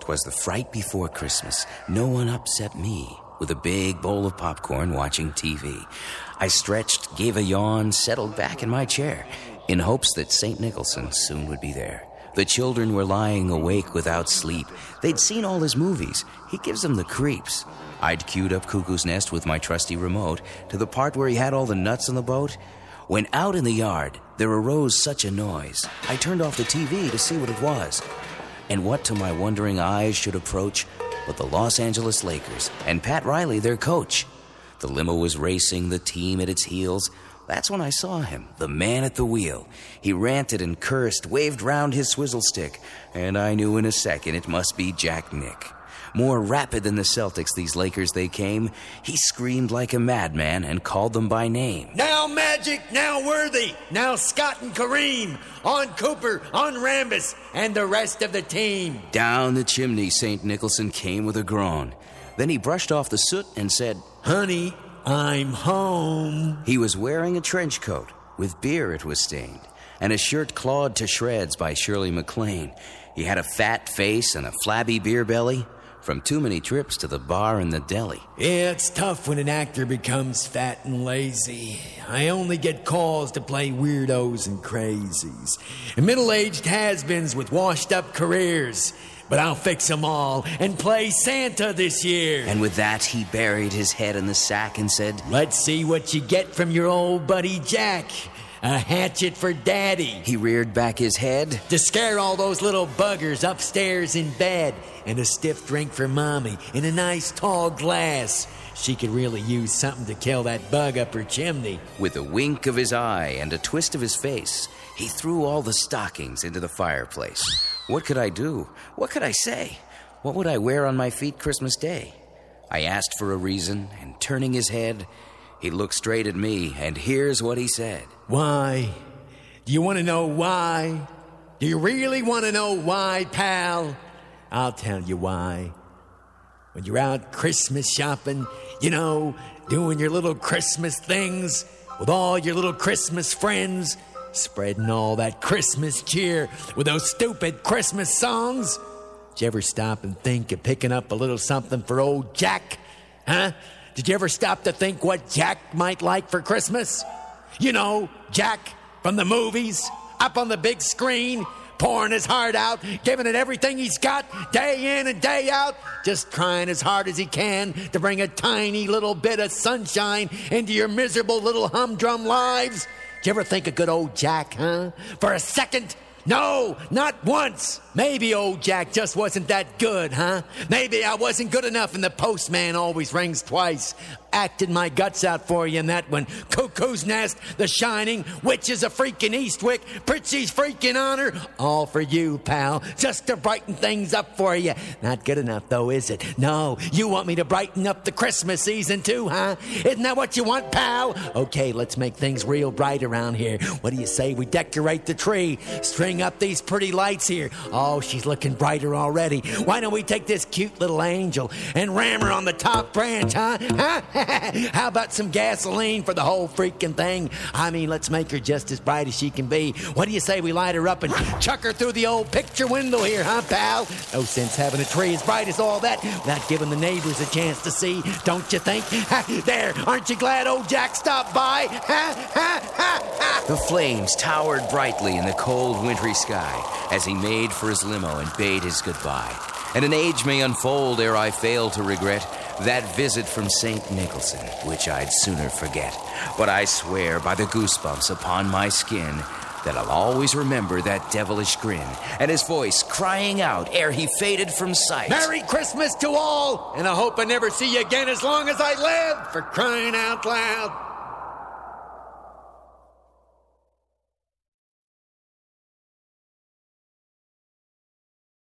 'Twas the fright before Christmas. No one upset me. With a big bowl of popcorn watching TV. I stretched, gave a yawn, settled back in my chair, in hopes that St. Nicholson soon would be there. The children were lying awake without sleep. They'd seen all his movies. He gives them the creeps. I'd queued up Cuckoo's Nest with my trusty remote to the part where he had all the nuts on the boat. When out in the yard, there arose such a noise. I turned off the TV to see what it was. And what to my wondering eyes should approach but the Los Angeles Lakers and Pat Riley, their coach. The limo was racing, the team at its heels. That's when I saw him, the man at the wheel. He ranted and cursed, waved round his swizzle stick, and I knew in a second it must be Jack Nick. More rapid than the Celtics, these Lakers they came. He screamed like a madman and called them by name. Now Magic, now Worthy, now Scott and Kareem, on Cooper, on Rambis, and the rest of the team. Down the chimney, St. Nicholson came with a groan. Then he brushed off the soot and said, Honey, I'm home. He was wearing a trench coat. With beer it was stained, and a shirt clawed to shreds by Shirley MacLaine. He had a fat face and a flabby beer belly from too many trips to the bar and the deli. Yeah, it's tough when an actor becomes fat and lazy. I only get calls to play weirdos and crazies. Middle-aged has-beens with washed-up careers. But I'll fix them all and play Santa this year. And with that, he buried his head in the sack and said, Let's see what you get from your old buddy Jack. A hatchet for Daddy. He reared back his head to scare all those little buggers upstairs in bed. And a stiff drink for Mommy in a nice tall glass. She could really use something to kill that bug up her chimney. With a wink of his eye and a twist of his face, he threw all the stockings into the fireplace. What could I do? What could I say? What would I wear on my feet Christmas Day? I asked for a reason, and turning his head, he looked straight at me, and here's what he said. Why? Do you want to know why? Do you really want to know why, pal? I'll tell you why. When you're out Christmas shopping, you know, doing your little Christmas things with all your little Christmas friends, spreading all that Christmas cheer with those stupid Christmas songs. Did you ever stop and think of picking up a little something for old Jack? Huh? Did you ever stop to think what Jack might like for Christmas? You know, Jack from the movies, up on the big screen, pouring his heart out, giving it everything he's got, day in and day out, just trying as hard as he can to bring a tiny little bit of sunshine into your miserable little humdrum lives. Did you ever think of good old Jack, huh? For a second? No, not once. Maybe old Jack just wasn't that good, huh? Maybe I wasn't good enough and the postman always rings twice. Acted my guts out for you in that one. Cuckoo's Nest, The Shining, Witches of freaking Eastwick, Pritchie's freaking Honor. All for you, pal. Just to brighten things up for you. Not good enough, though, is it? No, you want me to brighten up the Christmas season, too, huh? Isn't that what you want, pal? Okay, let's make things real bright around here. What do you say we decorate the tree? String up these pretty lights here. Oh, she's looking brighter already. Why don't we take this cute little angel and ram her on the top branch, huh? How about some gasoline for the whole freaking thing? I mean, let's make her just as bright as she can be. What do you say we light her up and chuck her through the old picture window here, huh, pal? No sense having a tree as bright as all that without giving the neighbors a chance to see, don't you think? There, aren't you glad old Jack stopped by? The flames towered brightly in the cold, wintry sky as he made for his limo and bade his goodbye. And an age may unfold ere I fail to regret that visit from St. Nicholson, which I'd sooner forget. But I swear by the goosebumps upon my skin that I'll always remember that devilish grin and his voice crying out ere he faded from sight. Merry Christmas to all, and I hope I never see you again as long as I live, for crying out loud.